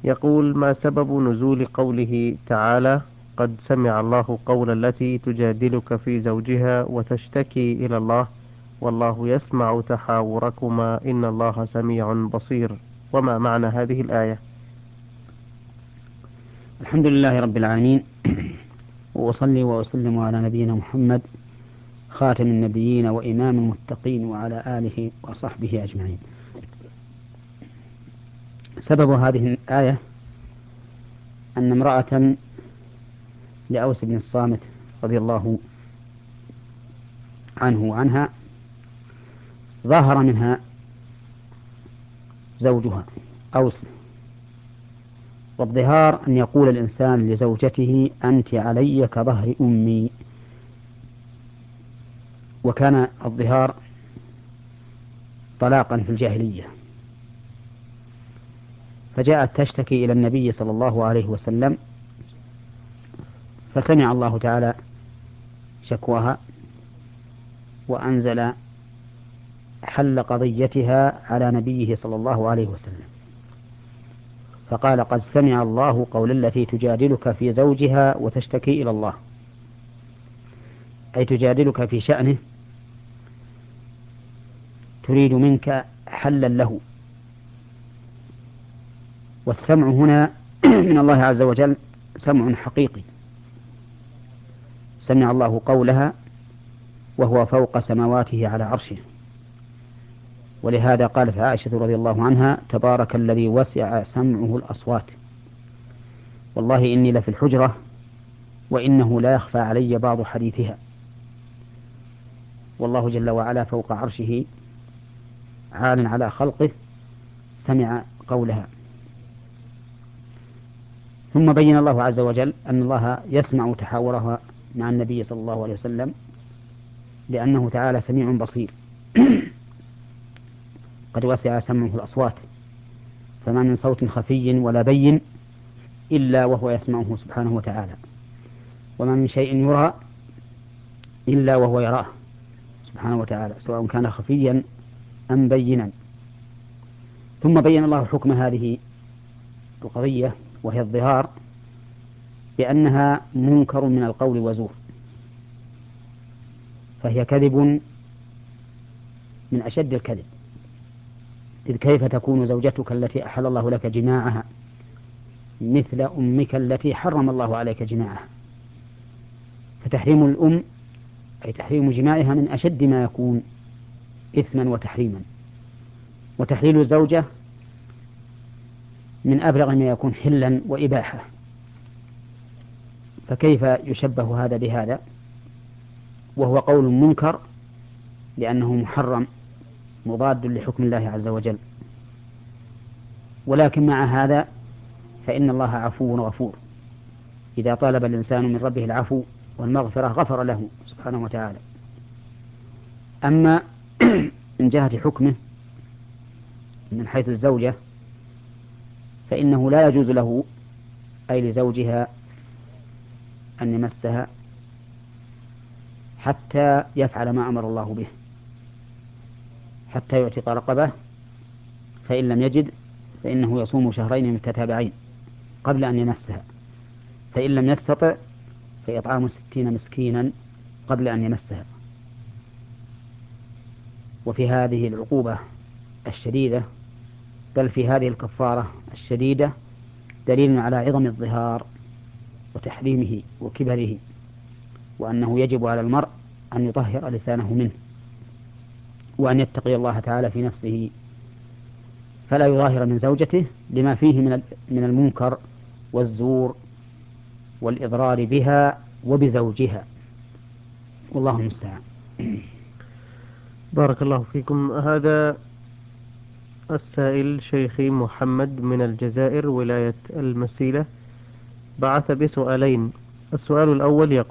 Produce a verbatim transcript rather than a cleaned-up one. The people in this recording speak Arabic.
يقول: ما سبب نزول قوله تعالى: قد سمع الله قول التي تجادلك في زوجها وتشتكي إلى الله والله يسمع تحاوركما إن الله سميع بصير؟ وما معنى هذه الآية؟ الحمد لله رب العالمين، وأصلي وأسلم على نبينا محمد خاتم النبيين وإمام المتقين وعلى آله وصحبه أجمعين. سبب هذه الآية أن امرأة لأوس بن الصامت رضي الله عنه وعنها ظهر منها زوجها أوس. والظهار أن يقول الإنسان لزوجته: أنت علي كظهر أمي. وكان الظهار طلاقا في الجاهلية، فجاءت تشتكي إلى النبي صلى الله عليه وسلم، فسمع الله تعالى شكواها وأنزل حل قضيتها على نبيه صلى الله عليه وسلم، فقال: قد سمع الله قول التي تجادلك في زوجها وتشتكي إلى الله، أي تجادلك في شأنه، تريد منك حلا له. والسمع هنا من الله عز وجل سمع حقيقي، سمع الله قولها وهو فوق سماواته على عرشه. ولهذا قالت عائشة رضي الله عنها: تبارك الذي وسع سمعه الأصوات، والله إني لفي الحجرة وإنه لا يخفى علي بعض حديثها. والله جل وعلا فوق عرشه عال على خلقه، سمع قولها. ثم بين الله عز وجل أن الله يسمع تحاورها مع النبي صلى الله عليه وسلم، لأنه تعالى سميع بصير قد وسع سمعه الأصوات، فما من صوت خفي ولا بين إلا وهو يسمعه سبحانه وتعالى، وما من شيء يرى إلا وهو يراه سبحانه وتعالى، سواء كان خفيا أم بينا. ثم بين الله حكم هذه القضية وهي الظهار بأنها منكر من القول وزور، فهي كذب من أشد الكذب. إذ كيف تكون زوجتك التي أحل الله لك جماعها مثل أمك التي حرم الله عليك جماعها؟ فتحريم الأم أي تحريم جماعها من أشد ما يكون إثما وتحريما، وتحليل الزوجة من أبلغ ما يكون حلا وإباحة. فكيف يشبه هذا بهذا وهو قول منكر لأنه محرم مضاد لحكم الله عز وجل؟ ولكن مع هذا فإن الله عفو غفور، إذا طالب الإنسان من ربه العفو والمغفرة غفر له سبحانه وتعالى. أما من جهة حكمه من حيث الزوجة فإنه لا يجوز له أي لزوجها أن يمسها حتى يفعل ما أمر الله به، حتى يعتق رقبة، فإن لم يجد فإنه يصوم شهرين متتابعين قبل أن يمسها، فإن لم يستطع فإطعام ستين مسكينا قبل أن يمسها. وفي هذه العقوبة الشديدة، بل في هذه الكفارة الشديدة، دليل على عظم الظهار وتحريمه وكبره، وأنه يجب على المرء أن يطهر لسانه منه، وأن يتقي الله تعالى في نفسه، فلا يظاهر من زوجته لما فيه من من المنكر والزور والإضرار بها وبزوجها، والله المستعان. بارك الله فيكم. هذا السائل شيخي محمد من الجزائر ولاية المسيلة بعث بسؤالين. السؤال الأول يقول: